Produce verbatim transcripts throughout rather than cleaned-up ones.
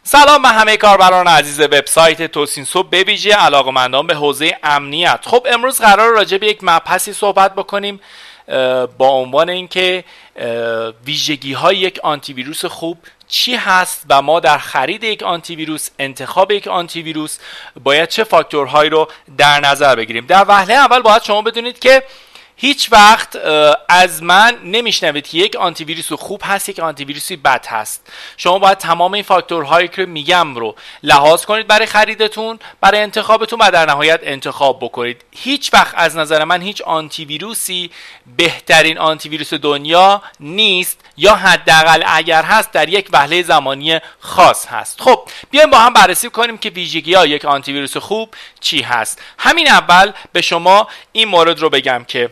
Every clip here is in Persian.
سلام به همه کاربران عزیز وبسایت توسینسو، به ویژه علاقه‌مندان به حوزه امنیت. خب امروز قرار راجع به یک مبحثی صحبت بکنیم با عنوان اینکه ویژگی های یک آنتی ویروس خوب چی هست و ما در خرید یک آنتی ویروس، انتخاب یک آنتی ویروس باید چه فاکتورهایی رو در نظر بگیریم. در وهله اول باید شما بدونید که هیچ وقت از من نمیشنوید که یک آنتی ویروس خوب هست، یک آنتی ویروسی بد هست. شما باید تمام این فاکتورهایی که میگم رو لحاظ کنید برای خریدتون، برای انتخابتون و در نهایت انتخاب بکنید. هیچ وقت از نظر من هیچ آنتی ویروسی بهترین آنتی ویروس دنیا نیست، یا حداقل اگر هست در یک وهله زمانی خاص هست. خب بیایم با هم بررسی کنیم که ویژگی‌های یک آنتی ویروس خوب چی هست. همین اول به شما این مورد رو بگم که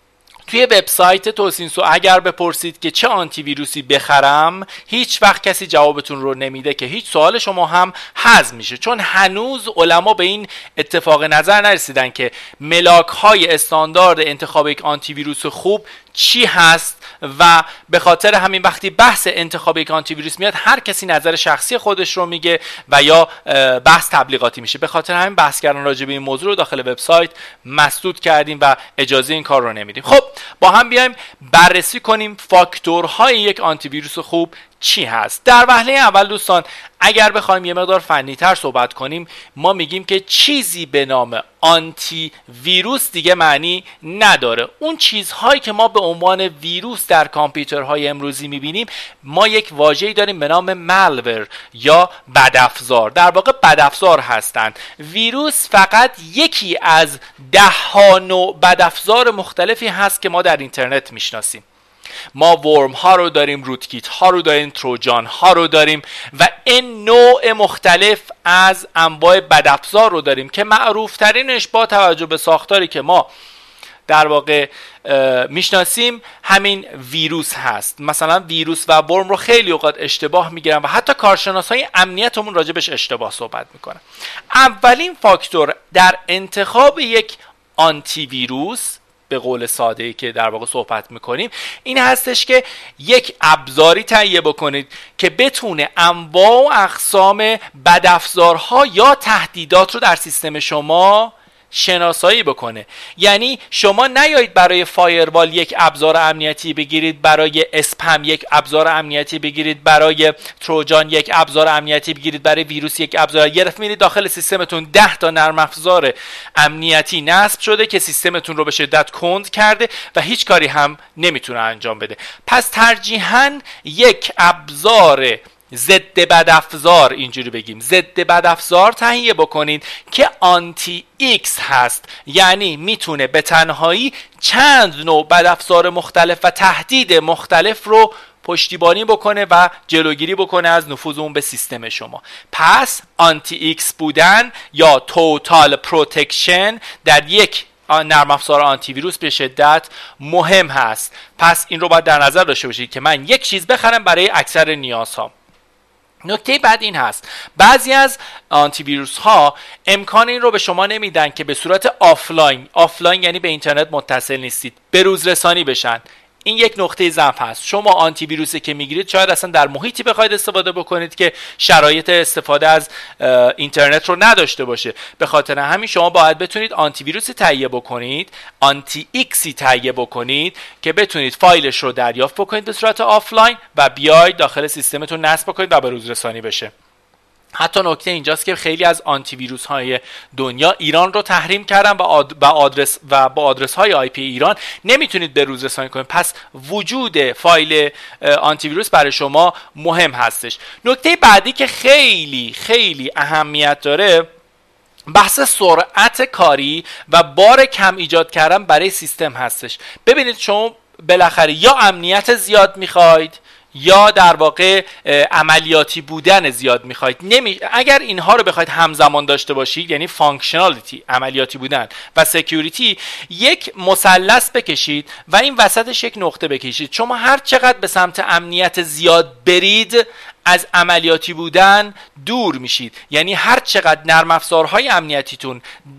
توی وبسایت توسینسو اگر بپرسید که چه آنتی ویروسی بخرم، هیچ وقت کسی جوابتون رو نمیده که هیچ سوال شما هم حذف میشه، چون هنوز علما به این اتفاق نظر نرسیدن که ملاک های استاندارد انتخاب یک آنتی ویروس خوب چی هست. و به خاطر همین وقتی بحث انتخاب یک آنتی ویروس میاد، هر کسی نظر شخصی خودش رو میگه و یا بحث تبلیغاتی میشه. به خاطر همین بحثگران راجع به این موضوع رو داخل وبسایت مسدود کردیم و اجازه این کار رو نمیدیم. خب با هم بیایم بررسی کنیم فاکتورهای یک آنتی ویروس خوب چی هست. در وهله اول دوستان، اگر بخوایم یه مقدار فنی تر صحبت کنیم، ما میگیم که چیزی به نام آنتی ویروس دیگه معنی نداره. اون چیزهایی که ما به عنوان ویروس در کامپیوترهای امروزی میبینیم، ما یک واژه‌ای داریم به نام مالور یا بدافزار. در واقع بدافزار هستند. ویروس فقط یکی از ده ها نوع بدافزار مختلفی هست که ما در اینترنت میشناسیم. ما ورم ها رو داریم، روتکیت ها رو داریم، تروجان ها رو داریم و این نوع مختلف از انواع بدافزار رو داریم که معروف ترینش با توجه به ساختاری که ما در واقع میشناسیم همین ویروس هست. مثلا ویروس و ورم رو خیلی اوقات اشتباه میگیرن و حتی کارشناس های امنیتمون راجبش اشتباه صحبت میکنن. اولین فاکتور در انتخاب یک آنتی ویروس به قول ساده‌ای که در واقع صحبت میکنیم این هستش که یک ابزاری تهیه بکنید که بتونه انواع و اقسام بدافزارها یا تهدیدات رو در سیستم شما شناسایی بکنه. یعنی شما نیایید برای فایروال یک ابزار امنیتی بگیرید، برای اسپم یک ابزار امنیتی بگیرید، برای تروجان یک ابزار امنیتی بگیرید، برای ویروس یک ابزار گرفت میرید داخل سیستمتون ده تا نرم افزار امنیتی نصب شده که سیستمتون رو به شدت کند کرده و هیچ کاری هم نمیتونه انجام بده. پس ترجیحاً یک ابزار ضد بدافزار، اینجوری بگیم ضد بدافزار تهیه بکنید که آنتی ایکس هست. یعنی میتونه به تنهایی چند نوع بدافزار مختلف و تهدید مختلف رو پشتیبانی بکنه و جلوگیری بکنه از نفوذ اون به سیستم شما. پس آنتی ایکس بودن یا توتال پروتکشن در یک نرم افزار آنتی ویروس به شدت مهم هست. پس این رو باید در نظر داشته باشید که من یک چیز بخرم برای اکثر نیازهام. نکته بعد این هست، بعضی از آنتی ویروس ها امکان این رو به شما نمیدن که به صورت آفلاین، آفلاین یعنی به اینترنت متصل نیستید، به روز رسانی بشن. این یک نقطه ضعف هست. شما آنتی ویروسی که میگیرید شاید اصلا در محیطی بخواید استفاده بکنید که شرایط استفاده از اینترنت رو نداشته باشه. به خاطر همین شما باید بتونید آنتی ویروسی تهیه بکنید، آنتی ایکسی تهیه بکنید که بتونید فایلش رو دریافت بکنید به صورت آفلاین و بیاید داخل سیستمتون نصب بکنید و به روز رسانی بشه. حتی نکته اینجاست که خیلی از آنتی ویروس های دنیا ایران رو تحریم کردن و آد... آدرس و با آدرس های آی پی ایران نمیتونید به روز رسانی کنید. پس وجود فایل آنتی ویروس برای شما مهم هستش. نکته بعدی که خیلی خیلی اهمیت داره، بحث سرعت کاری و بار کم ایجاد کردن برای سیستم هستش. ببینید شما بالاخره یا امنیت زیاد میخواید یا در واقع عملیاتی بودن زیاد میخواید. نمی... اگر اینها رو بخواید همزمان داشته باشید، یعنی فانکشنالیتی، عملیاتی بودن و سکیوریتی، یک مثلث بکشید و این وسطش یک نقطه بکشید. شما هر چقدر به سمت امنیت زیاد برید از عملیاتی بودن دور میشید. یعنی هر چقدر نرم افزارهای امنیتیتون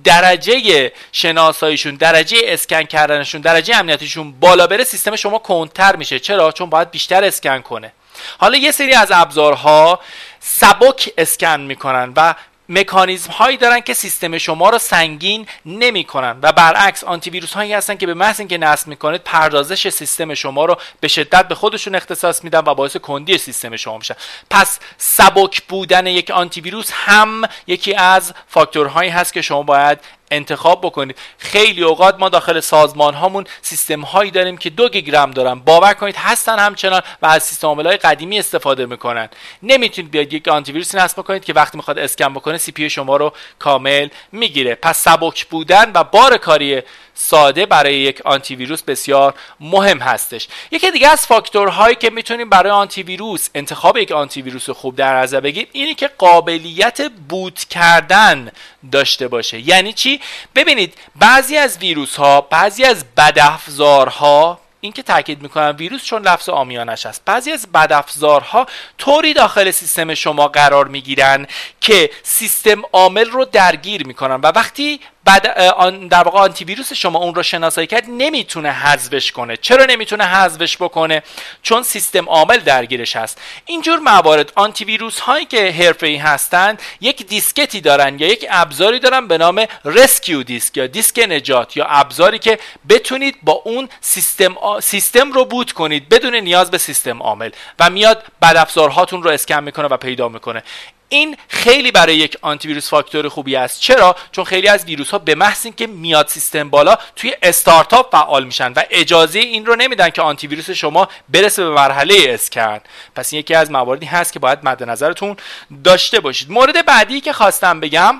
درجه شناساییشون، درجه اسکن کردنشون، درجه امنیتیشون بالا بره، سیستم شما کندتر میشه. چرا؟ چون باید بیشتر اسکن کنه. حالا یه سری از ابزارها سبک اسکن میکنن و مکانیزم هایی دارن که سیستم شما رو سنگین نمی کنن و برعکس آنتی ویروس هایی هستن که به محض اینکه نصب میکنید پردازش سیستم شما رو به شدت به خودشون اختصاص میدن و باعث کندی سیستم شما میشن. پس سبک بودن یک آنتی ویروس هم یکی از فاکتورهایی هست که شما باید انتخاب بکنید. خیلی اوقات ما داخل سازمان هامون سیستم هایی داریم که دو گیگ رم دارن، باور کنید هستن همچنان و از سیستم عامل های قدیمی استفاده میکنن. نمیتونید بیاید یک آنتی ویروس نصب بکنید که وقتی میخواد اسکن بکنه سی پی شما رو کامل میگیره. پس سبک بودن و بار کاری ساده برای یک آنتی ویروس بسیار مهم هستش. یکی دیگه از فاکتورهایی که میتونیم برای آنتی ویروس انتخاب یک آنتی ویروس خوب در نظر بگیریم اینه که قابلیت بوت کردن داشته باشه. یعنی چی؟ ببینید بعضی از ویروس ها، بعضی از بدافزارها، این که تاکید میکنم ویروس چون لفظ عامیانش است، بعضی از بدافزارها طوری داخل سیستم شما قرار میگیرن که سیستم عامل رو درگیر میکنن و وقتی بعد در واقع آنتی ویروس شما اون رو شناسایی کرد نمیتونه حذفش کنه. چرا نمیتونه حذفش بکنه؟ چون سیستم عامل درگیرش هست. اینجور موارد آنتی ویروس هایی که حرفه‌ای هستند یک دیسکتی دارن یا یک ابزاری دارن به نام رسکیو دیسک یا دیسک نجات یا ابزاری که بتونید با اون سیستم آ... سیستم رو بوت کنید بدون نیاز به سیستم عامل و میاد بدافزارهاتون رو اسکن میکنه و پیدا میکنه. این خیلی برای یک آنتی ویروس فاکتور خوبی است. چرا؟ چون خیلی از ویروس ها به محض اینکه میاد سیستم بالا توی استارتاپ فعال میشن و اجازه این رو نمیدن که آنتی ویروس شما برسه به مرحله اسکن. پس این یکی از مواردی هست که باید مد نظرتون داشته باشید. مورد بعدی که خواستم بگم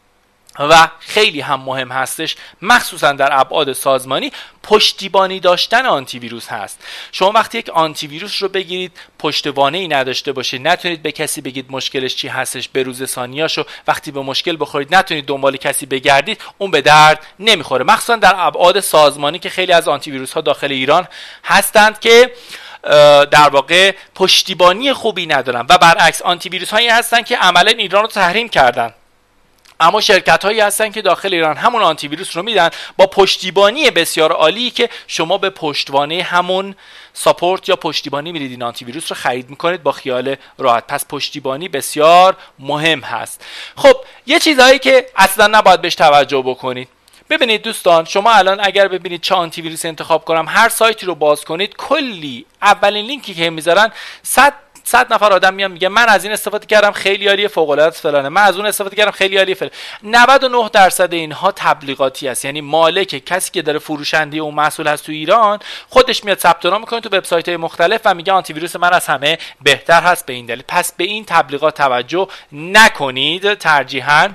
و خیلی هم مهم هستش مخصوصا در ابعاد سازمانی پشتیبانی داشتن آنتی ویروس هست. شما وقتی یک آنتی ویروس رو بگیرید پشتوانه‌ای نداشته باشه، نتونید به کسی بگید مشکلش چی هستش، به روز ثانیه‌شو وقتی به مشکل بخورید نتونید دنبال کسی بگردید، اون به درد نمیخوره. مخصوصا در ابعاد سازمانی که خیلی از آنتی ویروس ها داخل ایران هستند که در واقع پشتیبانی خوبی ندارن و برعکس آنتی ویروس هایی هستن که عملاً ایران رو تحریم کردن، اما شرکت هایی هستن که داخل ایران همون آنتی ویروس رو میدن با پشتیبانی بسیار عالی که شما به پشتوانه همون ساپورت یا پشتیبانی میرید این آنتی ویروس رو خرید میکنید با خیال راحت. پس پشتیبانی بسیار مهم هست. خب یه چیزهایی که اصلا نباید بهش توجه بکنید. ببینید دوستان، شما الان اگر ببینید چه آنتی ویروس انتخاب کنم، هر سایتی رو باز کنید کلی اولین لینکی که میذارن صد صد نفر آدم میان میگه من از این استفاده کردم خیلی عالیه فوق العاده فلانه، من از اون استفاده کردم خیلی عالیه فلانه. نود و نه درصد اینها تبلیغاتی است. یعنی مالک کسی که داره فروشنده اون محصول هست تو ایران خودش میاد ثبت نام میکنه تو وبسایت‌های مختلف و میگه آنتی ویروس من از همه بهتر هست به این دلیل. پس به این تبلیغات توجه نکنید ترجیحاً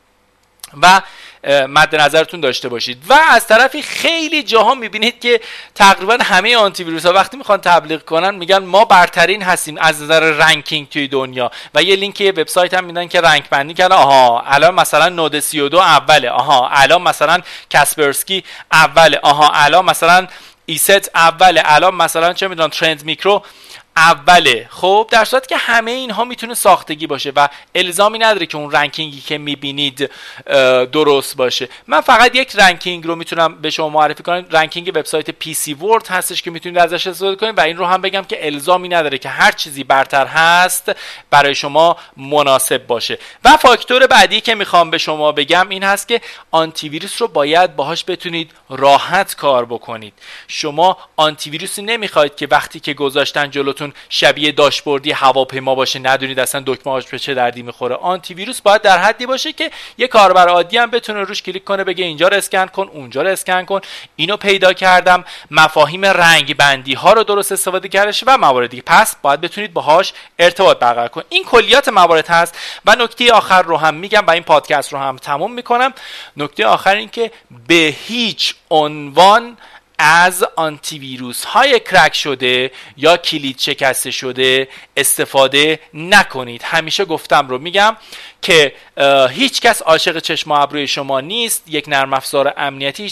و مد نظرتون داشته باشید. و از طرفی خیلی جاها میبینید که تقریبا همه آنتی ویروس ها وقتی میخوان تبلیغ کنن میگن ما برترین هستیم از نظر رنکینگ توی دنیا و یه لینک یه وبسایت هم میدن که رنک بندی کردن. آها الان مثلا نود سی و دو اوله، آها الان مثلا کاسپرسکی اوله، آها الان مثلا ایست اوله، الان مثلا چه میدونم ترند میکرو اوله. خب در صورتی که همه اینها میتونه ساختگی باشه و الزامی نداره که اون رنکینگی که میبینید درست باشه. من فقط یک رنکینگ رو میتونم به شما معرفی کنم، رنکینگ وبسایت پی سی ورد هستش که میتونید ازش استفاده کنید و این رو هم بگم که الزامی نداره که هر چیزی برتر هست برای شما مناسب باشه. و فاکتور بعدی که میخوام به شما بگم این هست که آنتی ویروس رو باید باهاش بتونید راحت کار بکنید. شما آنتی ویروسی نمیخواید که وقتی که گذاشتن جلوتون شبیه داشبوردی هواپیما باشه، ندونید اصلا دکمه‌اش به چه دردی میخوره. آنتی ویروس باید در حدی باشه که یه کاربر عادی هم بتونه روش کلیک کنه بگه اینجا رو اسکن کن، اونجا رو اسکن کن، اینو پیدا کردم، مفاهیم رنگ بندی ها رو درست استفاده کردش و مواردی. پس باید بتونید باهاش ارتباط برقرار کنید. این کلیات موارد هست. و نکته آخر رو هم میگم و این پادکست رو هم تموم میکنم. نکته آخر این که به هیچ عنوان از آنتی ویروس های کرک شده یا کلید شکسته شده استفاده نکنید. همیشه گفتم رو میگم که هیچ کس عاشق چشم و ابروی شما نیست. یک نرم افزار امنیتی هیچ وقت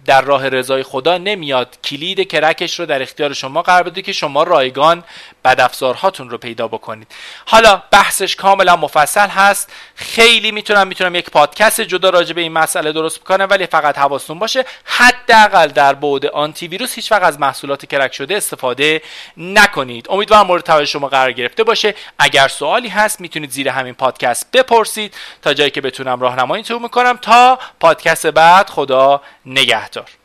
در راه رضای خدا نمیاد کلید کرکش رو در اختیار شما قرار بده که شما رایگان بدافزارهاتون رو پیدا بکنید. حالا بحثش کاملا مفصل هست، خیلی میتونم میتونم یک پادکست جدا راجع به این مسئله درست بکنم، ولی فقط حواستون باشه حداقل در بعد آنتی ویروس هیچ وقت از محصولات کرک شده استفاده نکنید. امیدوارم مورد توجه شما قرار گرفته باشه. اگر سوالی هست میتونید زیر همین پادکست بپرسید تا جایی که بتونم راهنماییتون میکنم. تا پادکست بعد، خدا نگهدار.